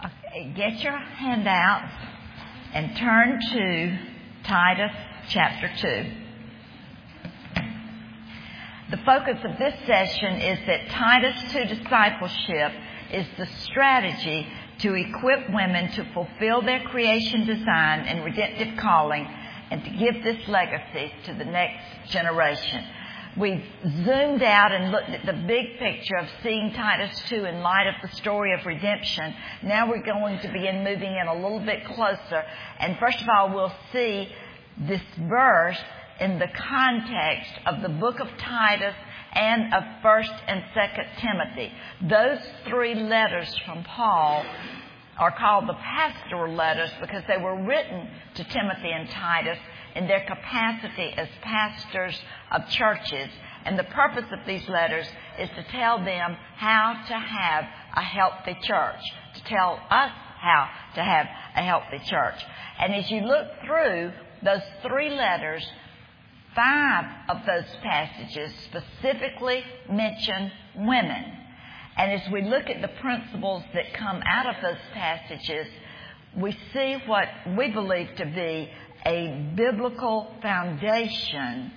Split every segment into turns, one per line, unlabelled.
Okay, get your handouts and turn to Titus chapter 2. The focus of this session is that Titus 2 discipleship is the strategy to equip women to fulfill their creation design and redemptive calling and to give this legacy to the next generation. We've zoomed out and looked at the big picture of seeing Titus 2 in light of the story of redemption. Now we're going to begin moving in a little bit closer. And first of all, we'll see this verse in the context of the book of Titus and of 1st and 2nd Timothy. Those three letters from Paul are called the pastoral letters because they were written to Timothy and Titus in their capacity as pastors of churches. And the purpose of these letters is to tell them how to have a healthy church, to tell us how to have a healthy church. And as you look through those three letters, 5 of those passages specifically mention women. And as we look at the principles that come out of those passages, we see what we believe to be a biblical foundation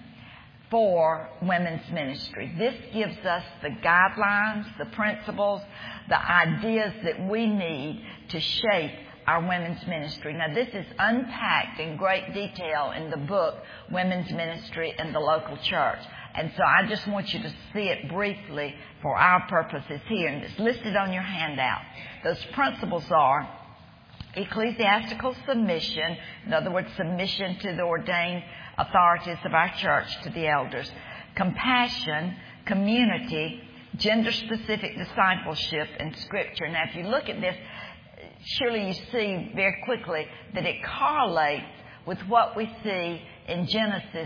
for women's ministry. This gives us the guidelines, the principles, the ideas that we need to shape our women's ministry. Now, this is unpacked in great detail in the book, Women's Ministry in the Local Church. And so I just want you to see it briefly for our purposes here. And it's listed on your handout. Those principles are ecclesiastical submission, in other words, submission to the ordained authorities of our church, to the elders, compassion, community, gender-specific discipleship, and Scripture. Now, if you look at this, surely you see very quickly that it correlates with what we see in Genesis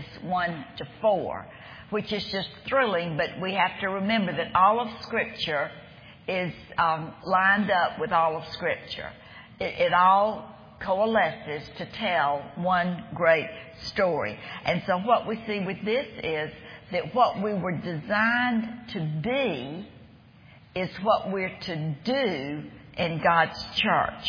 1-4, which is just thrilling, but we have to remember that all of Scripture is lined up with all of Scripture. It all coalesces to tell one great story. And so what we see with this is that what we were designed to be is what we're to do in God's church.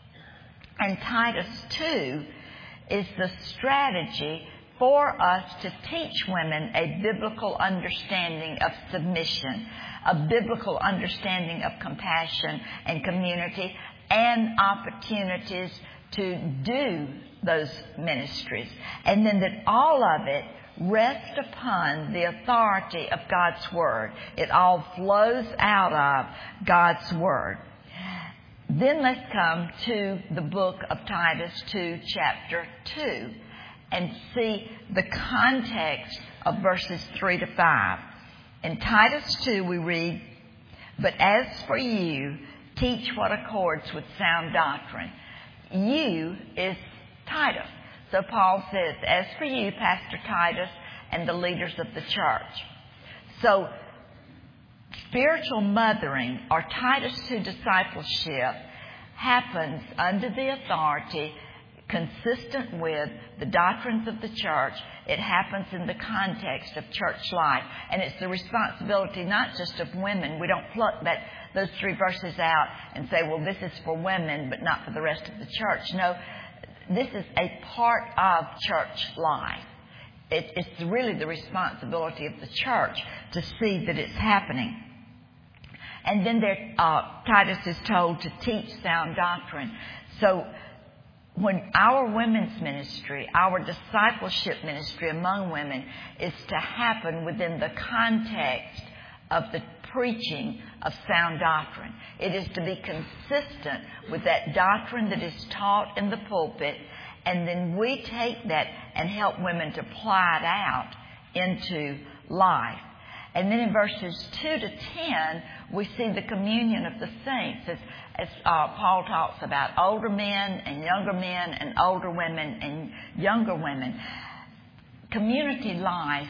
And Titus 2 is the strategy for us to teach women a biblical understanding of submission, a biblical understanding of compassion and community, and opportunities to do those ministries. And then that all of it rests upon the authority of God's Word. It all flows out of God's Word. Then let's come to the book of Titus 2, chapter 2, and see the context of verses 3-5. In Titus 2 we read, "But as for you, teach what accords with sound doctrine." You is Titus. So Paul says, as for you, Pastor Titus, and the leaders of the church. So spiritual mothering, or Titus 2 discipleship, happens under the authority consistent with the doctrines of the church. It happens in the context of church life. And it's the responsibility not just of women. We don't pluck those 3 verses out and say, well, this is for women, but not for the rest of the church. No, this is a part of church life. It's really the responsibility of the church to see that it's happening. And then Titus is told to teach sound doctrine. So when our women's ministry, our discipleship ministry among women is to happen within the context of the preaching of sound doctrine. It is to be consistent with that doctrine that is taught in the pulpit, and then we take that and help women to apply it out into life. And then in verses 2-10, we see the communion of the saints as Paul talks about older men and older women and younger women. Community life,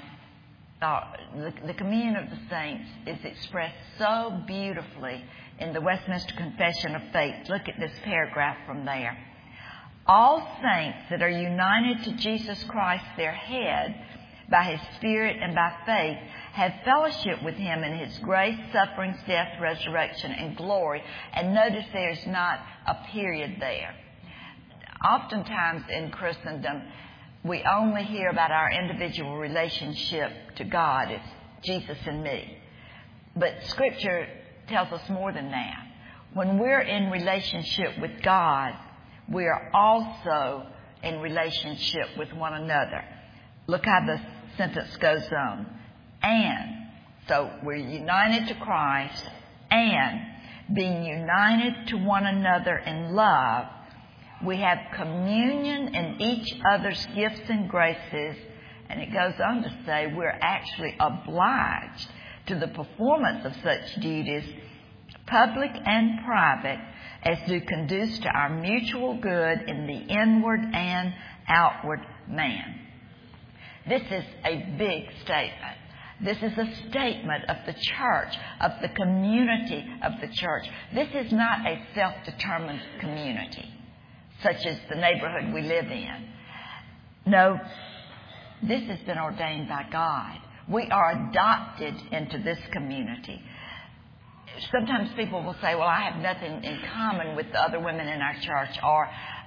the communion of the saints is expressed so beautifully in the Westminster Confession of Faith. Look at this paragraph from there. All saints that are united to Jesus Christ, their head, by His Spirit and by faith, have fellowship with Him in His grace, sufferings, death, resurrection, and glory. And notice there's not a period there. Oftentimes in Christendom, we only hear about our individual relationship to God. It's Jesus and me. But Scripture tells us more than that. When we're in relationship with God, we are also in relationship with one another. Look how the sentence goes on. And, so we're united to Christ, and being united to one another in love, we have communion in each other's gifts and graces. And it goes on to say we're actually obliged to the performance of such duties, public and private, as do conduce to our mutual good in the inward and outward man. This is a big statement. This is a statement of the church, of the community of the church. This is not a self-determined community, such as the neighborhood we live in. No, this has been ordained by God. We are adopted into this community. Sometimes people will say, well, I have nothing in common with the other women in our church, or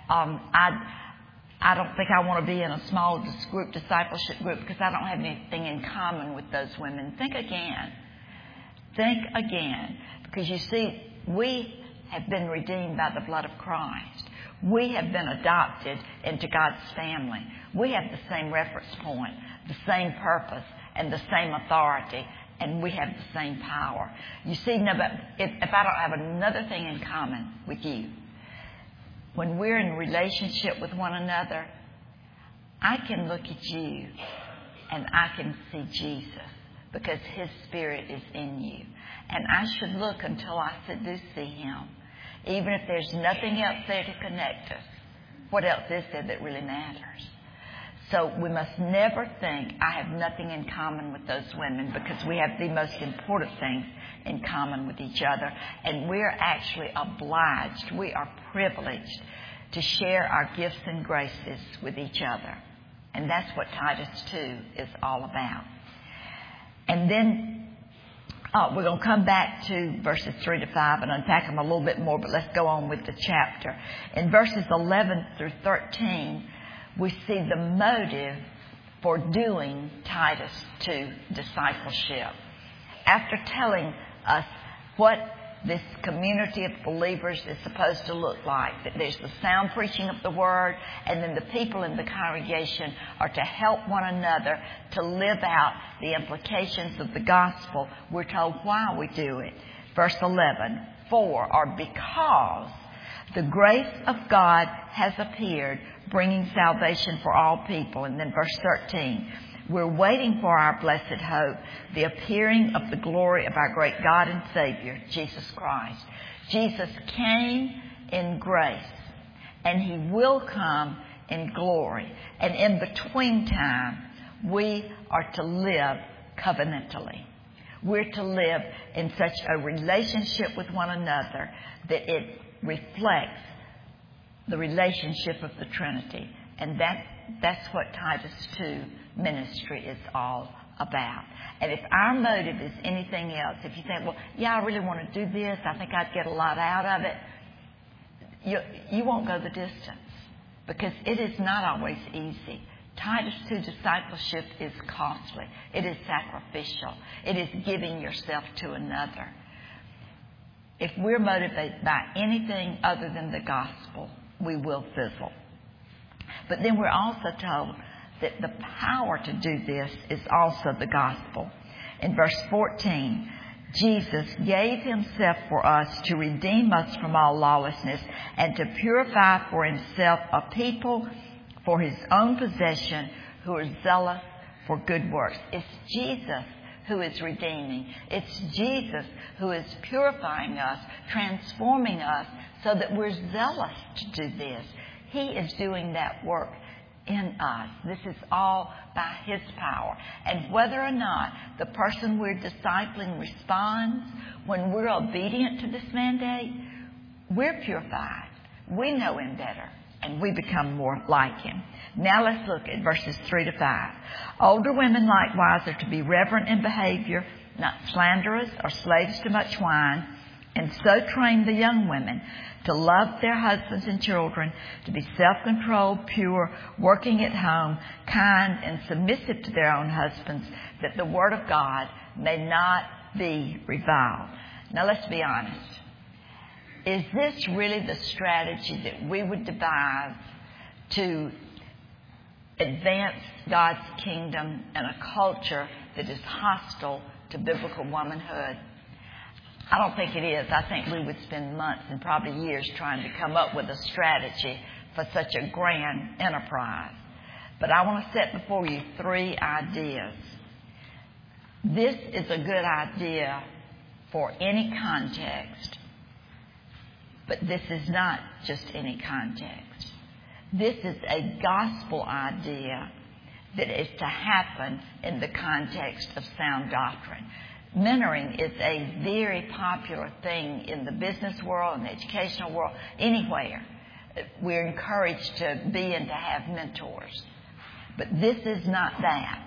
I don't think I want to be in a small group, discipleship group, because I don't have anything in common with those women. Think again. Think again. Because you see, we have been redeemed by the blood of Christ. We have been adopted into God's family. We have the same reference point, the same purpose, and the same authority, and we have the same power. You see, if I don't have another thing in common with you, when we're in relationship with one another, I can look at you and I can see Jesus because His Spirit is in you. And I should look until I do see Him. Even if there's nothing else there to connect us, what else is there that really matters? So we must never think I have nothing in common with those women, because we have the most important things in common with each other. And we're actually obliged, we are privileged to share our gifts and graces with each other. And that's what Titus 2 is all about. And then we're going to come back to verses 3 to 5 and unpack them a little bit more, but let's go on with the chapter. In verses 11 through 13, we see the motive for doing Titus 2 discipleship. After telling us what this community of believers is supposed to look like, that there's the sound preaching of the Word, and then the people in the congregation are to help one another to live out the implications of the gospel, we're told why we do it. Verse 11, for or because the grace of God has appeared, bringing salvation for all people. And then verse 13, we're waiting for our blessed hope, the appearing of the glory of our great God and Savior, Jesus Christ. Jesus came in grace, and He will come in glory. And in between time, we are to live covenantally. We're to live in such a relationship with one another that it reflects the relationship of the Trinity. And that's what Titus 2 ministry is all about. And if our motive is anything else, if you think, well, yeah, I really want to do this, I think I'd get a lot out of it, you won't go the distance, because it is not always easy. Titus 2 discipleship is costly. It is sacrificial. It is giving yourself to another. If we're motivated by anything other than the gospel, we will fizzle. But then we're also told that the power to do this is also the gospel. In verse 14, Jesus gave Himself for us to redeem us from all lawlessness and to purify for Himself a people for His own possession who are zealous for good works. It's Jesus who is redeeming. It's Jesus who is purifying us, transforming us so that we're zealous to do this. He is doing that work in us. This is all by His power. And whether or not the person we're discipling responds, when we're obedient to this mandate, we're purified. We know Him better. and we become more like Him. Now let's look at verses 3 to 5. Older women likewise are to be reverent in behavior, not slanderers or slaves to much wine, and so train the young women to love their husbands and children, to be self-controlled, pure, working at home, kind, and submissive to their own husbands, that the word of God may not be reviled. Now let's be honest. Is this really the strategy that we would devise to advance God's kingdom in a culture that is hostile to biblical womanhood? I don't think it is. I think we would spend months and probably years trying to come up with a strategy for such a grand enterprise. But I want to set before you 3 ideas. This is a good idea for any context, but this is not just any context. This is a gospel idea that is to happen in the context of sound doctrine. Mentoring is a very popular thing in the business world, in the educational world, anywhere. We're encouraged to be and to have mentors. But this is not that.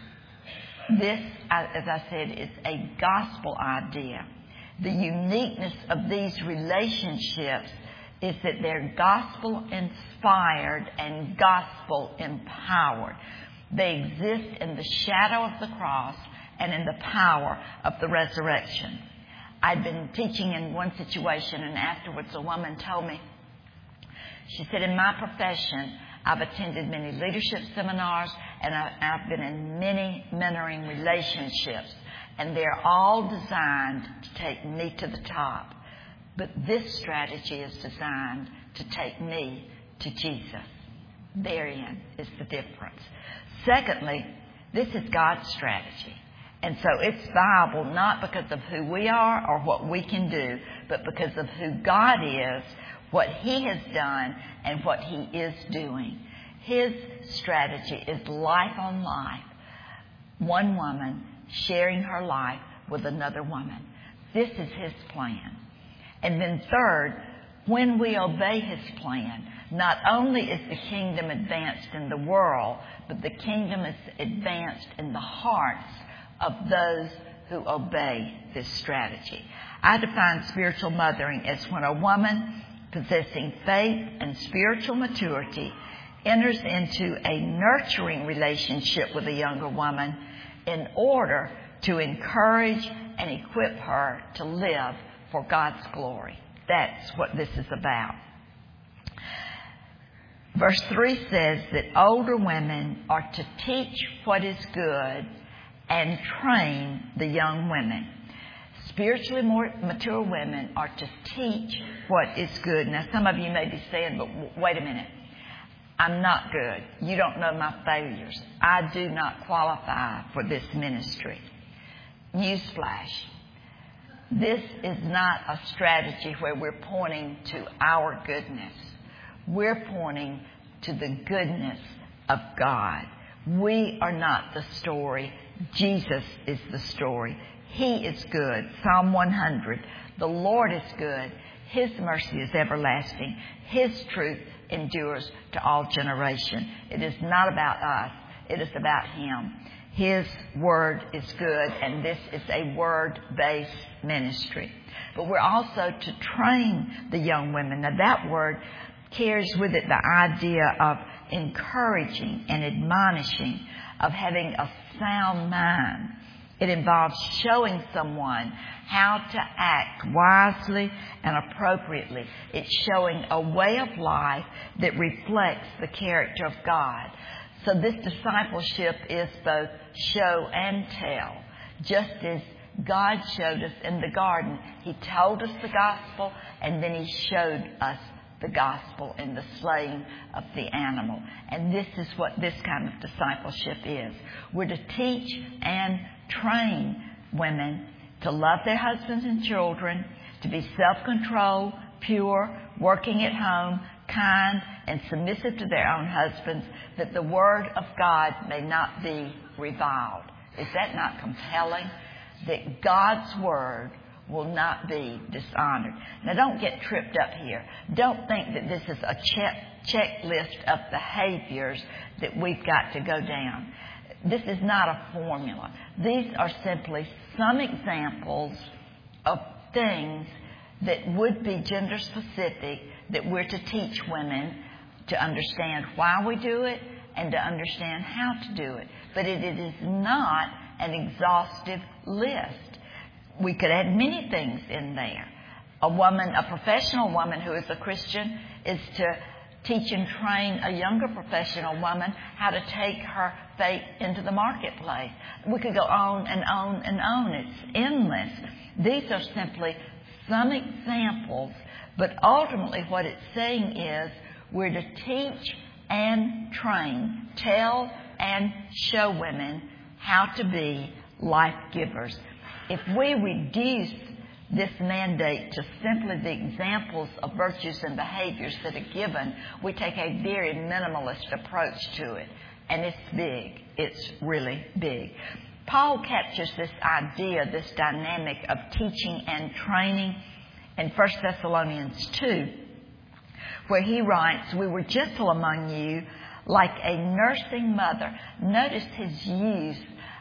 This, as I said, is a gospel idea. The uniqueness of these relationships is that they're gospel-inspired and gospel-empowered. They exist in the shadow of the cross and in the power of the resurrection. I'd been teaching in one situation, and afterwards a woman told me, she said, in my profession, I've attended many leadership seminars, and I've been in many mentoring relationships, and they're all designed to take me to the top. But this strategy is designed to take me to Jesus. Therein is the difference. Secondly, this is God's strategy. And so it's viable not because of who we are or what we can do, but because of who God is, what He has done, and what He is doing. His strategy is life on life. One woman sharing her life with another woman. This is His plan. And then third, when we obey His plan, not only is the kingdom advanced in the world, but the kingdom is advanced in the hearts of those who obey this strategy. I define spiritual mothering as when a woman possessing faith and spiritual maturity enters into a nurturing relationship with a younger woman in order to encourage and equip her to live for God's glory. That's what this is about. Verse 3 says that older women are to teach what is good and train the young women. Spiritually more mature women are to teach what is good. Now, some of you may be saying, but wait a minute. I'm not good. You don't know my failures. I do not qualify for this ministry. Newsflash. This is not a strategy where we're pointing to our goodness. We're pointing to the goodness of God. We are not the story. Jesus is the story. He is good. Psalm 100. The Lord is good. His mercy is everlasting. His truth endures to all generation. It is not about us. It is about Him. His word is good, and this is a word-based ministry. But we're also to train the young women. Now, that word carries with it the idea of encouraging and admonishing, of having a sound mind. It involves showing someone how to act wisely and appropriately. It's showing a way of life that reflects the character of God. So this discipleship is both show and tell. Just as God showed us in the garden, He told us the gospel, and then He showed us the gospel in the slaying of the animal. And this is what this kind of discipleship is. We're to teach and train women to love their husbands and children, to be self-controlled, pure, working at home, kind, and submissive to their own husbands, that the word of God may not be reviled. Is that not compelling? That God's word will not be dishonored. Now, don't get tripped up here. Don't think that this is a checklist of behaviors that we've got to go down. This is not a formula. These are simply some examples of things that would be gender specific that we're to teach women to understand why we do it and to understand how to do it. But it is not an exhaustive list. We could add many things in there. A professional woman who is a Christian is to teach and train a younger professional woman how to take her faith into the marketplace. We could go on and on and on. It's endless. These are simply some examples, but ultimately what it's saying is we're to teach and train, tell and show women how to be life givers. If we reduce this mandate to simply the examples of virtues and behaviors that are given, we take a very minimalist approach to it. And it's big. It's really big. Paul captures this idea, this dynamic of teaching and training in 1 Thessalonians 2, where he writes, "We were gentle among you like a nursing mother." Notice his use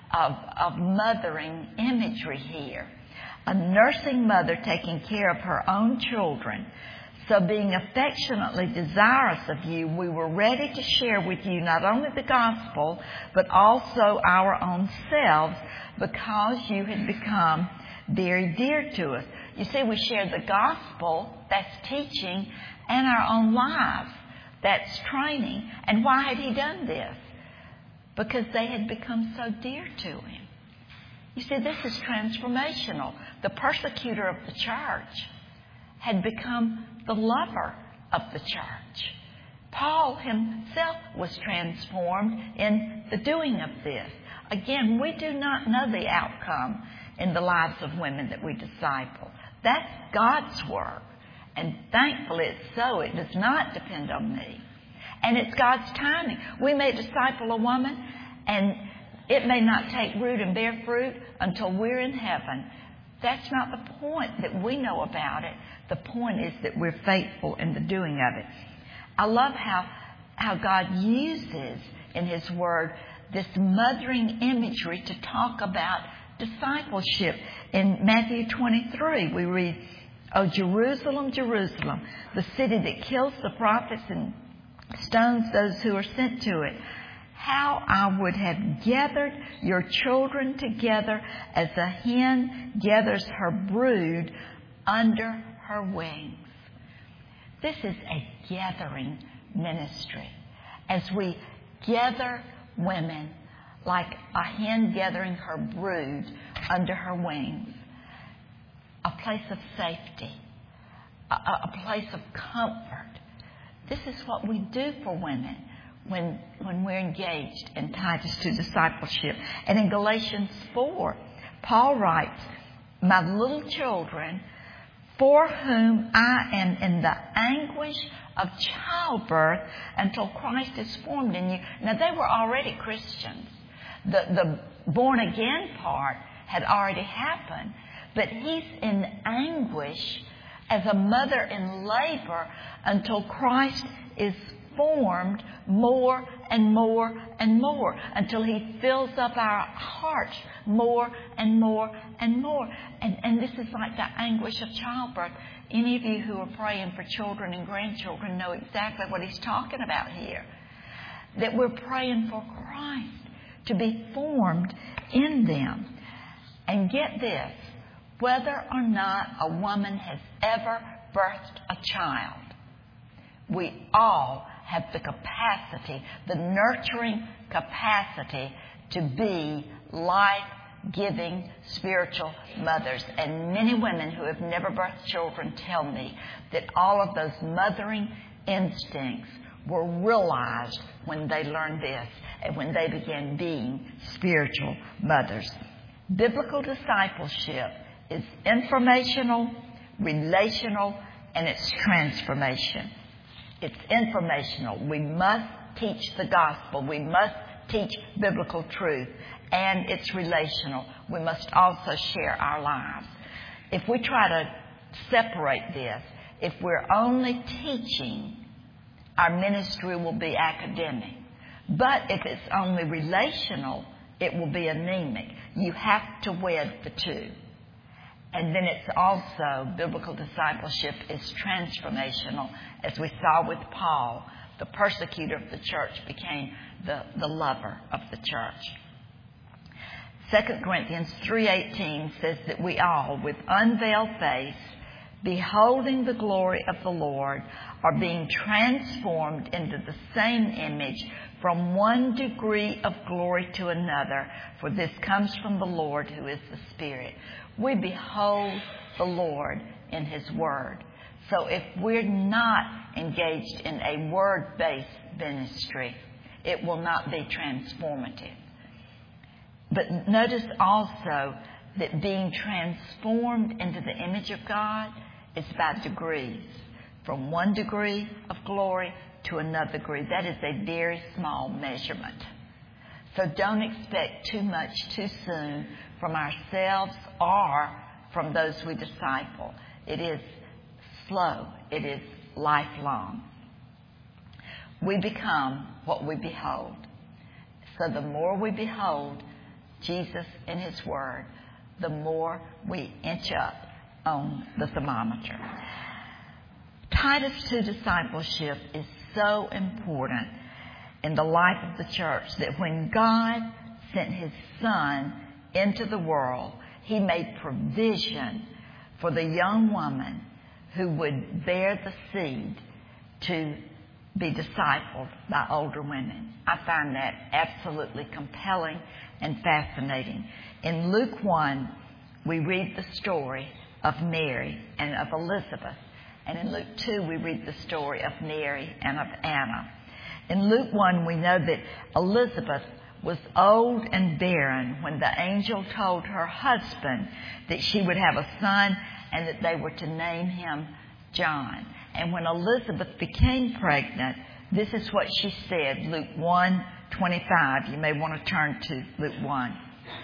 of mothering imagery here. A nursing mother taking care of her own children. So being affectionately desirous of you, we were ready to share with you not only the gospel, but also our own selves, because you had become very dear to us. You see, we share the gospel, that's teaching, and our own lives, that's training. And why had he done this? Because they had become so dear to him. You see, this is transformational. The persecutor of the church had become the lover of the church. Paul himself was transformed in the doing of this. Again, we do not know the outcome in the lives of women that we disciple. That's God's work. And thankfully it's so. It does not depend on me. And it's God's timing. We may disciple a woman and it may not take root and bear fruit until we're in heaven. That's not the point that we know about it. The point is that we're faithful in the doing of it. I love how God uses in His Word this mothering imagery to talk about discipleship. In Matthew 23, we read, "O Jerusalem, Jerusalem, the city that kills the prophets and stones those who are sent to it. How I would have gathered your children together as a hen gathers her brood under her wings." This is a gathering ministry. As we gather women like a hen gathering her brood under her wings, a place of safety, a place of comfort. This is what we do for women when we're engaged in Titus 2 discipleship. And in Galatians 4, Paul writes, "My little children, for whom I am in the anguish of childbirth until Christ is formed in you." Now, they were already Christians. The born again part had already happened. But he's in anguish as a mother in labor until Christ is formed more and more and more, until He fills up our hearts more and more and more. And this is like the anguish of childbirth. Any of you who are praying for children and grandchildren know exactly what he's talking about here. That we're praying for Christ to be formed in them. And get this, whether or not a woman has ever birthed a child, we all have the capacity, the nurturing capacity to be life-giving spiritual mothers. And many women who have never birthed children tell me that all of those mothering instincts were realized when they learned this and when they began being spiritual mothers. Biblical discipleship is informational, relational, and it's transformation. It's informational. We must teach the gospel. We must teach biblical truth. And it's relational. We must also share our lives. If we try to separate this, if we're only teaching, our ministry will be academic. But if it's only relational, it will be anemic. You have to wed the two. And then it's also, biblical discipleship is transformational. As we saw with Paul, the persecutor of the church became the lover of the church. 2 Corinthians 3:18 says that we all, with unveiled face, beholding the glory of the Lord, are being transformed into the same image from one degree of glory to another, for this comes from the Lord who is the Spirit. We behold the Lord in His Word. So if we're not engaged in a word-based ministry, it will not be transformative. But notice also that being transformed into the image of God is by degrees. From one degree of glory to another degree. That is a very small measurement. So don't expect too much too soon from ourselves or from those we disciple. It is slow. It is lifelong. We become what we behold. So the more we behold Jesus in His Word, the more we inch up on the thermometer. Titus 2 discipleship is so important in the life of the church that when God sent His Son into the world, He made provision for the young woman who would bear the seed to be discipled by older women. I find that absolutely compelling and fascinating. In Luke 1, we read the story of Mary and of Elizabeth. And in Luke 2, we read the story of Mary and of Anna. In Luke 1, we know that Elizabeth was old and barren when the angel told her husband that she would have a son and that they were to name him John. And when Elizabeth became pregnant, this is what she said, Luke 1:25. You may want to turn to Luke 1.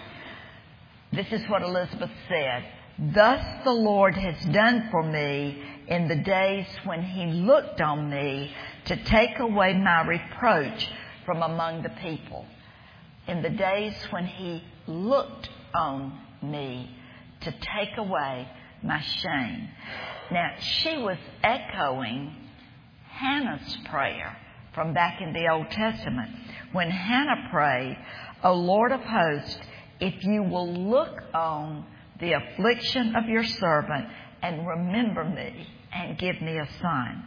This is what Elizabeth said. Thus the Lord has done for me in the days when He looked on me to take away my reproach from among the people. In the days when He looked on me to take away my shame. Now, she was echoing Hannah's prayer from back in the Old Testament. When Hannah prayed, O Lord of hosts, if you will look on the affliction of your servant and remember me and give me a son.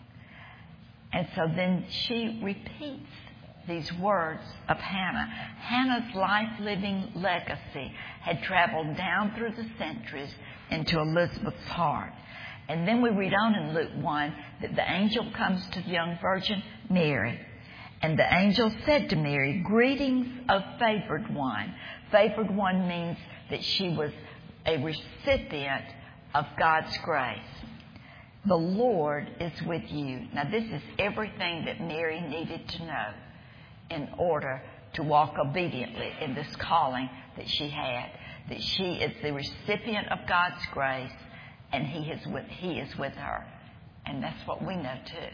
And so then she repeats these words of Hannah. Hannah's life-living legacy had traveled down through the centuries into Elizabeth's heart. And then we read on in Luke 1 that the angel comes to the young virgin Mary. And the angel said to Mary, greetings, O favored one. Favored one means that she was a recipient of God's grace. The Lord is with you. Now this is everything that Mary needed to know in order to walk obediently in this calling that she had. That she is the recipient of God's grace and He is with her. And that's what we know too.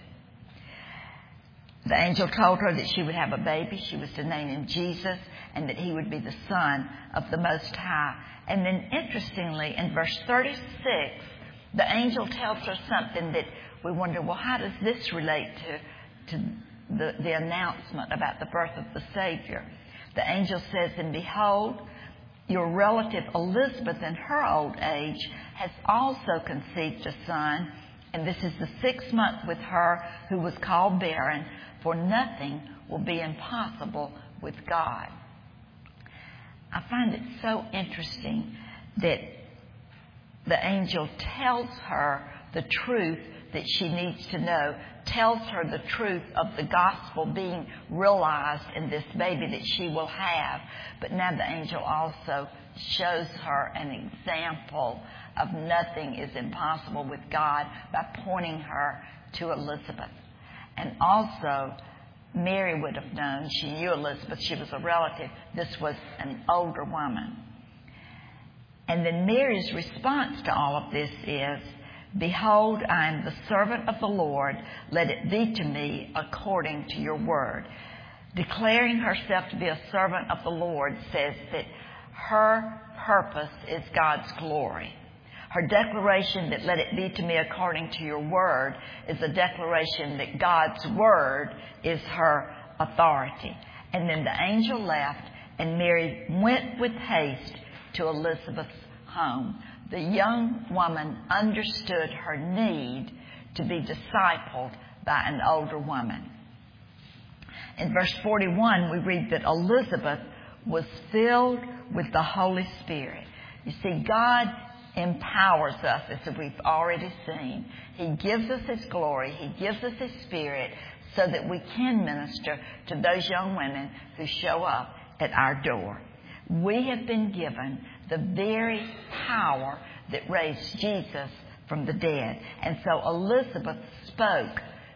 The angel told her that she would have a baby. She was to name him Jesus and that he would be the Son of the Most High. And then interestingly, in verse 36, the angel tells her something that we wonder, well, how does this relate to the announcement about the birth of the Savior? The angel says, and behold, your relative Elizabeth in her old age has also conceived a son, and this is the 6th month with her who was called barren, for nothing will be impossible with God. I find it so interesting that the angel tells her the truth that she needs to know, tells her the truth of the gospel being realized in this baby that she will have. But now the angel also shows her an example of nothing is impossible with God by pointing her to Elizabeth. And also, Mary would have known, she knew Elizabeth, she was a relative. This was an older woman. And then Mary's response to all of this is, "Behold, I am the servant of the Lord. Let it be to me according to your word." Declaring herself to be a servant of the Lord says that her purpose is God's glory. Her declaration that "let it be to me according to your word" is a declaration that God's word is her authority. And then the angel left, and Mary went with haste to Elizabeth's home. The young woman understood her need to be discipled by an older woman. In verse 41, we read that Elizabeth was filled with the Holy Spirit. You see, God empowers us, as we've already seen. He gives us His glory. He gives us His Spirit so that we can minister to those young women who show up at our door. We have been given the very power that raised Jesus from the dead. And so Elizabeth spoke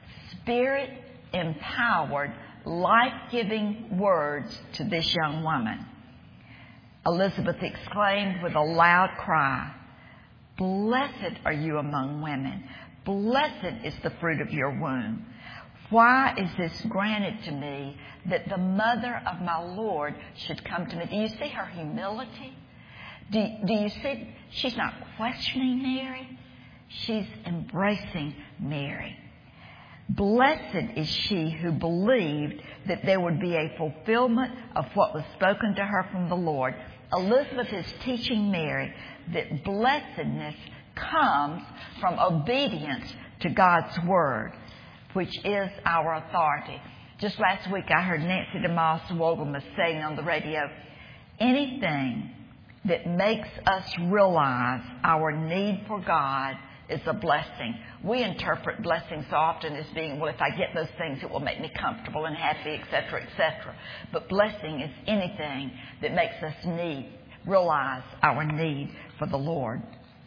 Spirit-empowered, life-giving words to this young woman. Elizabeth exclaimed with a loud cry, "Blessed are you among women. Blessed is the fruit of your womb. Why is this granted to me that the mother of my Lord should come to me?" Do you see her humility? Do you see? She's not questioning Mary. She's embracing Mary. Blessed is she who believed that there would be a fulfillment of what was spoken to her from the Lord. Elizabeth is teaching Mary that blessedness comes from obedience to God's word, which is our authority. Just last week I heard Nancy DeMoss Wogelmus saying on the radio, anything that makes us realize our need for God is a blessing. We interpret blessing so often as being, well, if I get those things, it will make me comfortable and happy, etc., etc. But blessing is anything that makes us realize our need for the Lord.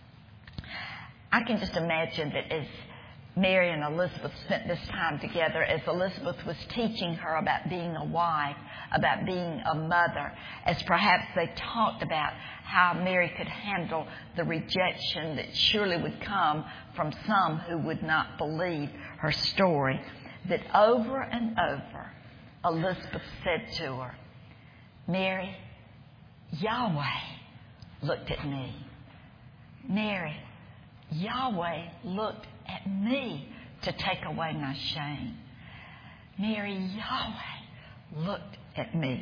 I can just imagine that as Mary and Elizabeth spent this time together, as Elizabeth was teaching her about being a wife, about being a mother, as perhaps they talked about how Mary could handle the rejection that surely would come from some who would not believe her story, that over and over Elizabeth said to her, "Mary, Yahweh looked at me. Mary, Yahweh looked at me to take away my shame. Mary, Yahweh looked at me."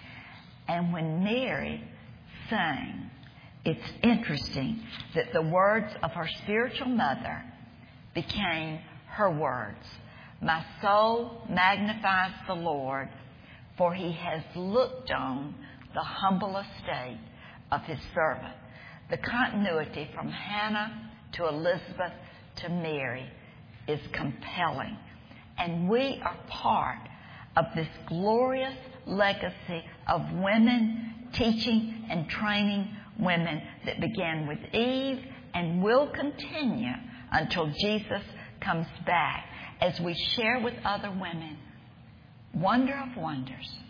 And when Mary sang, it's interesting that the words of her spiritual mother became her words. "My soul magnifies the Lord, for He has looked on the humble estate of His servant." The continuity from Hannah to Elizabeth to Mary is compelling. And we are part of this glorious legacy of women teaching and training women that began with Eve and will continue until Jesus comes back as we share with other women, wonder of wonders,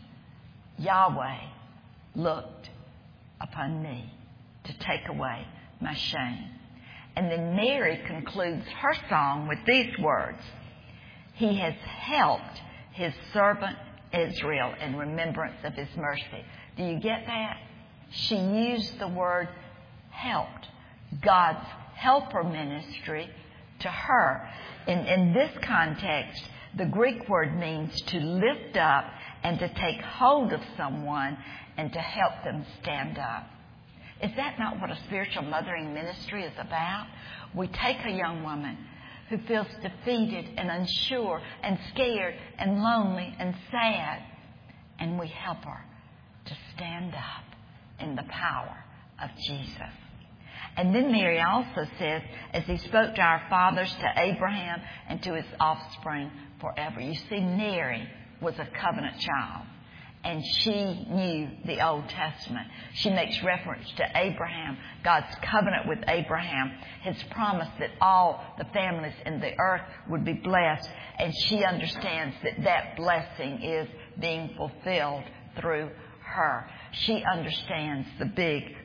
Yahweh looked upon me to take away my shame. And then Mary concludes her song with these words, "He has helped His servant Israel in remembrance of His mercy." Do you get that? She used the word helped, God's helper ministry to her. In this context, the Greek word means to lift up and to take hold of someone and to help them stand up. Is that not what a spiritual mothering ministry is about? We take a young woman who feels defeated and unsure and scared and lonely and sad, and we help her to stand up in the power of Jesus. And then Mary also says, as He spoke to our fathers, to Abraham, and to his offspring forever. You see, Mary was a covenant child, and she knew the Old Testament. She makes reference to Abraham, God's covenant with Abraham, His promise that all the families in the earth would be blessed, and she understands that that blessing is being fulfilled through her. She understands the big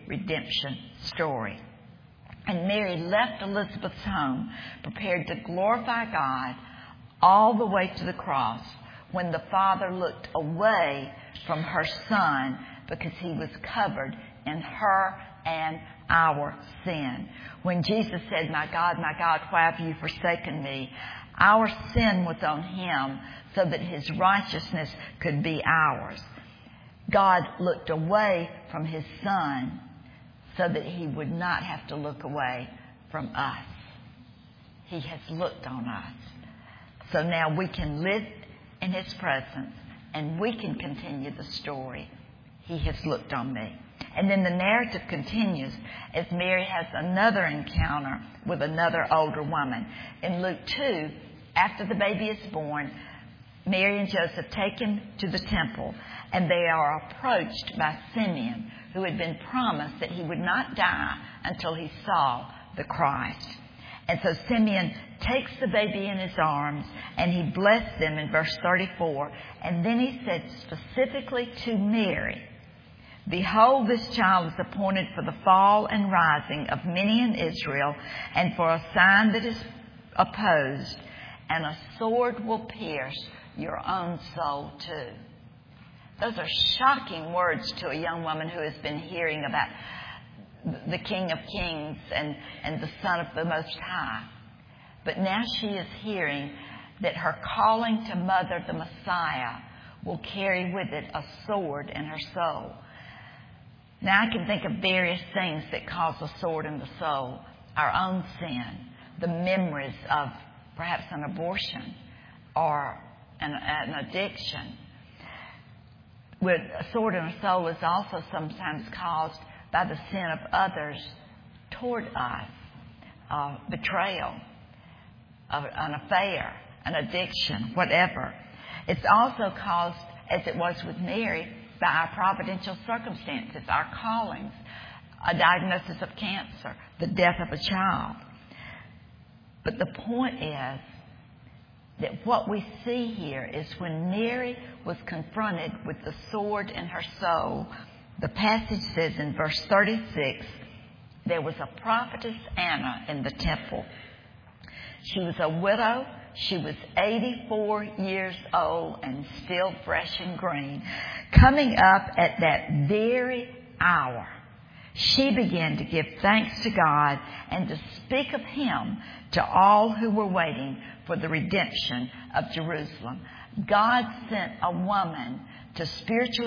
redemption story. And Mary left Elizabeth's home, prepared to glorify God all the way to the cross, when the Father looked away from her Son because he was covered in her and our sin. When Jesus said, my God, why have you forsaken me?" Our sin was on him so that his righteousness could be ours. God looked away from his Son so that he would not have to look away from us. He has looked on us. So now we can live in his presence and we can continue the story. He has looked on me. And then the narrative continues as Mary has another encounter with another older woman. In Luke 2, after the baby is born, Mary and Joseph take him to the temple, and they are approached by Simeon, who had been promised that he would not die until he saw the Christ. And so Simeon takes the baby in his arms, and he blessed them in verse 34. And then he said specifically to Mary, "Behold, this child is appointed for the fall and rising of many in Israel, and for a sign that is opposed, and a sword will pierce your own soul too." Those are shocking words to a young woman who has been hearing about the King of Kings and the Son of the Most High. But now she is hearing that her calling to mother the Messiah will carry with it a sword in her soul. Now I can think of various things that cause a sword in the soul. Our own sin, the memories of perhaps an abortion or an addiction. With a sword in our soul is also sometimes caused by the sin of others toward us, betrayal, an affair, an addiction, whatever. It's also caused, as it was with Mary, by our providential circumstances, our callings, a diagnosis of cancer, the death of a child. But the point is that what we see here is when Mary was confronted with the sword in her soul, the passage says in verse 36, there was a prophetess Anna in the temple. She was a widow. She was 84 years old and still fresh and green. Coming up at that very hour, she began to give thanks to God and to speak of him to all who were waiting for the redemption of Jerusalem. God sent a woman to spiritually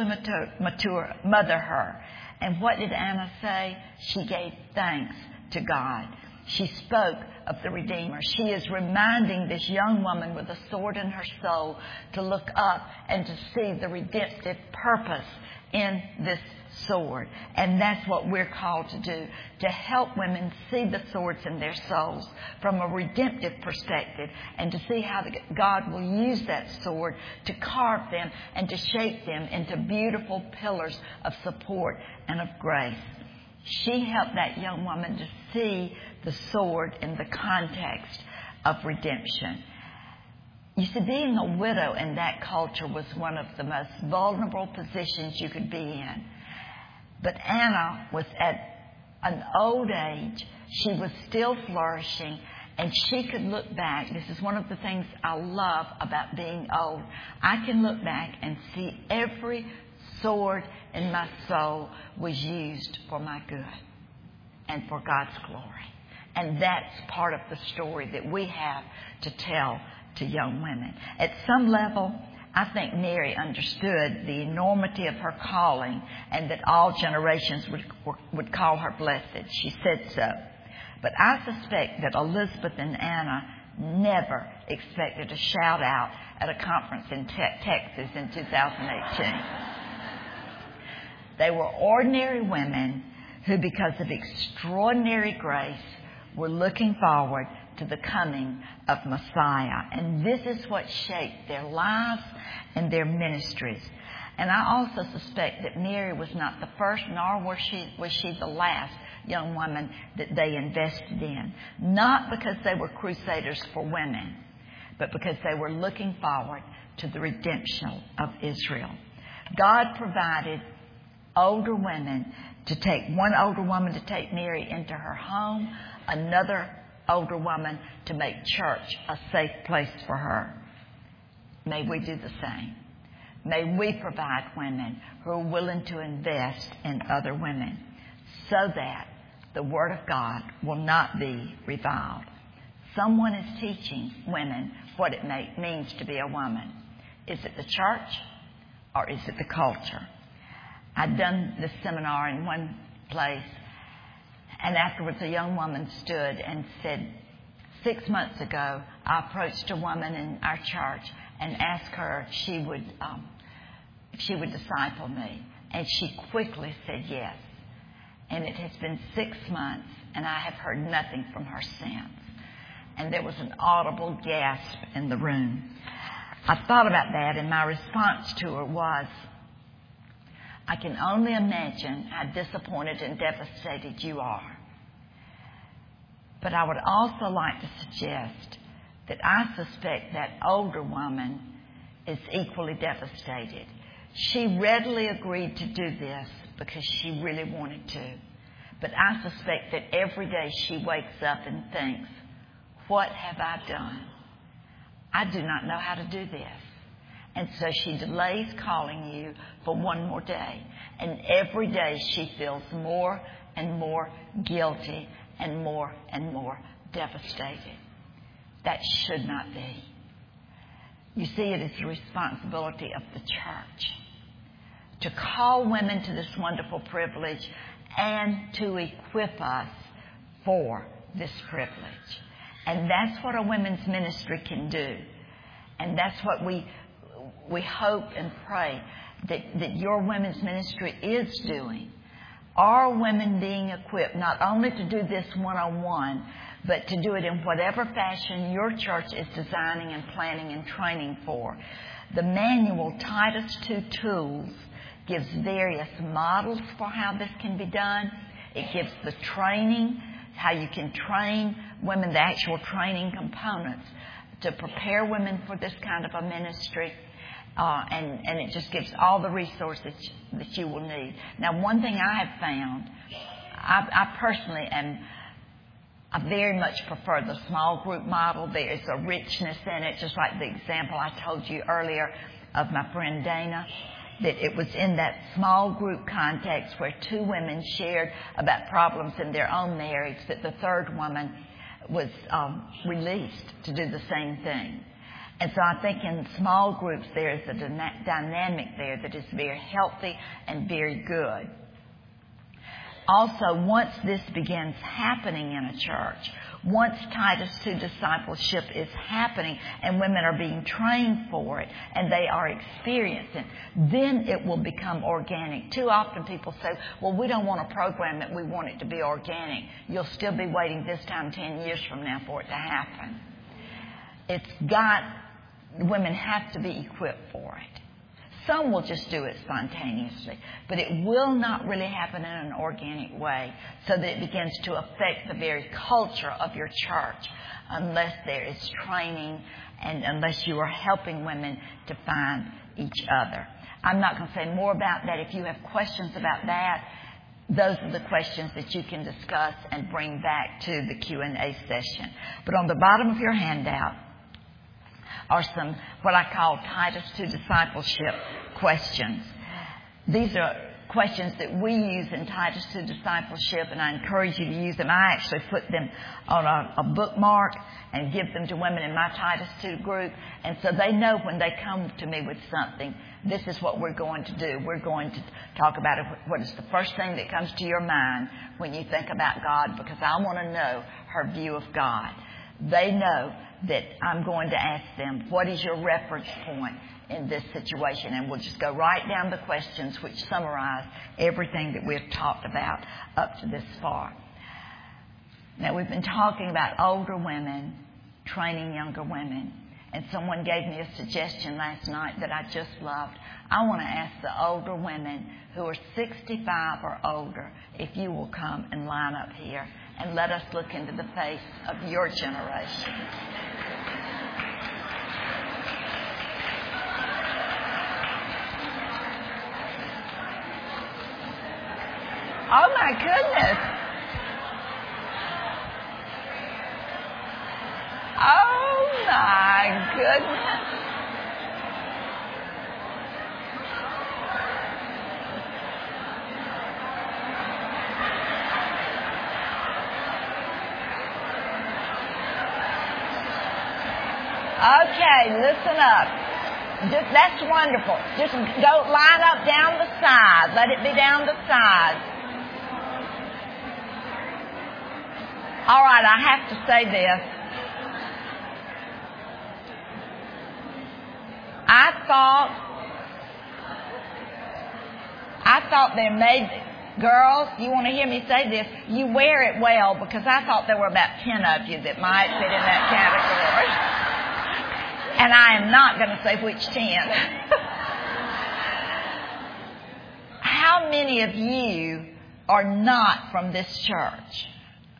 mother her. And what did Anna say? She gave thanks to God. She spoke of the Redeemer. She is reminding this young woman with a sword in her soul to look up and to see the redemptive purpose in this sword. And that's what we're called to do, to help women see the swords in their souls from a redemptive perspective and to see how God will use that sword to carve them and to shape them into beautiful pillars of support and of grace. She helped that young woman to see the sword in the context of redemption. You see, being a widow in that culture was one of the most vulnerable positions you could be in. But Anna was at an old age. She was still flourishing, and she could look back. This is one of the things I love about being old. I can look back and see every sword in my soul was used for my good and for God's glory. And that's part of the story that we have to tell to young women. At some level, I think Mary understood the enormity of her calling and that all generations would call her blessed. She said so. But I suspect that Elizabeth and Anna never expected a shout out at a conference in Texas in 2018. They were ordinary women who, because of extraordinary grace, were looking forward to the coming of Messiah. And this is what shaped their lives and their ministries. And I also suspect that Mary was not the first, nor was she the last young woman that they invested in. Not because they were crusaders for women, but because they were looking forward to the redemption of Israel. God provided older women to take one older woman to take Mary into her home, another older woman to make church a safe place for her. May we do the same. May we provide women who are willing to invest in other women so that the Word of God will not be reviled. Someone is teaching women what it means to be a woman. Is it the church or is it the culture? I'd done this seminar in one place, and afterwards a young woman stood and said, 6 months ago, I approached a woman in our church and asked her if she would disciple me. And she quickly said yes. And it has been 6 months, and I have heard nothing from her since. And there was an audible gasp in the room. I thought about that, and my response to her was, I can only imagine how disappointed and devastated you are. But I would also like to suggest that I suspect that older woman is equally devastated. She readily agreed to do this because she really wanted to. But I suspect that every day she wakes up and thinks, what have I done? I do not know how to do this. And so she delays calling you for one more day. And every day she feels more and more guilty and more devastated. That should not be. You see, it is the responsibility of the church to call women to this wonderful privilege and to equip us for this privilege. And that's what a women's ministry can do. And that's what we hope and pray that your women's ministry is doing. Are women being equipped not only to do this one-on-one, but to do it in whatever fashion your church is designing and planning and training for? The manual, Titus 2 Tools, gives various models for how this can be done. It gives the training, how you can train women, the actual training components to prepare women for this kind of a ministry. And it just gives all the resources that you will need. Now, one thing I have found, I personally I very much prefer the small group model. There is a richness in it, just like the example I told you earlier of my friend Dana, that it was in that small group context where two women shared about problems in their own marriage that the third woman was released to do the same thing. And so I think in small groups there is a dynamic there that is very healthy and very good. Also, once this begins happening in a church, once Titus 2 discipleship is happening and women are being trained for it and they are experiencing, then it will become organic. Too often people say, well, we don't want to program it, we want it to be organic. You'll still be waiting this time 10 years from now for it to happen. Women have to be equipped for it. Some will just do it spontaneously, but it will not really happen in an organic way so that it begins to affect the very culture of your church unless there is training and unless you are helping women to find each other. I'm not going to say more about that. If you have questions about that, those are the questions that you can discuss and bring back to the Q&A session. But on the bottom of your handout are some what I call Titus 2 discipleship questions. These are questions that we use in Titus 2 discipleship, and I encourage you to use them. I actually put them on a bookmark and give them to women in my Titus 2 group, and so they know when they come to me with something, this is what we're going to do. We're going to talk about what is the first thing that comes to your mind when you think about God, because I want to know her view of God. They know that I'm going to ask them, what is your reference point in this situation? And we'll just go right down the questions which summarize everything that we've talked about up to this far. Now, we've been talking about older women training younger women. And someone gave me a suggestion last night that I just loved. I want to ask the older women who are 65 or older if you will come and line up here and let us look into the face of your generation. my goodness. Oh, my goodness. Okay, listen up. That's wonderful. Just go line up down the side. Let it be down the side. All right, I have to say this. I thought there girls, you want to hear me say this, you wear it well, because I thought there were about 10 of you that might fit in that category. And I am not going to say which 10. How many of you are not from this church?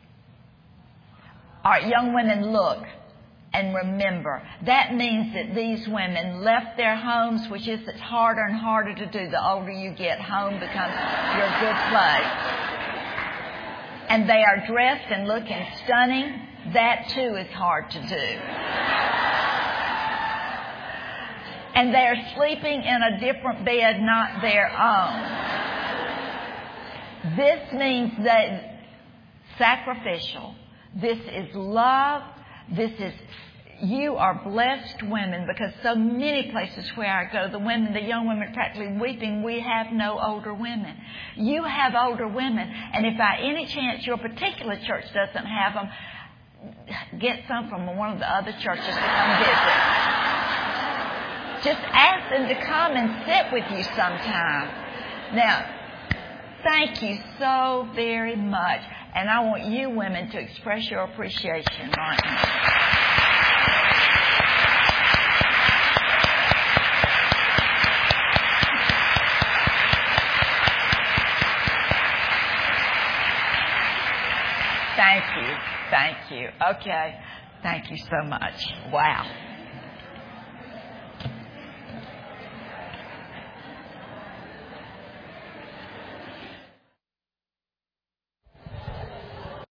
All right, young women, look and remember. That means that these women left their homes, which is it's harder and harder to do. The older you get, home becomes your good place. And they are dressed and looking stunning. That too is hard to do. And they're sleeping in a different bed, not their own. This means that sacrificial. This is love. You are blessed women, because so many places where I go, the young women are practically weeping. We have no older women. You have older women. And if by any chance your particular church doesn't have them, get some from one of the other churches to come visit. Just ask them to come and sit with you sometime. Now, thank you so very much. And I want you women to express your appreciation right now. Thank you. Okay. Thank you so much. Wow.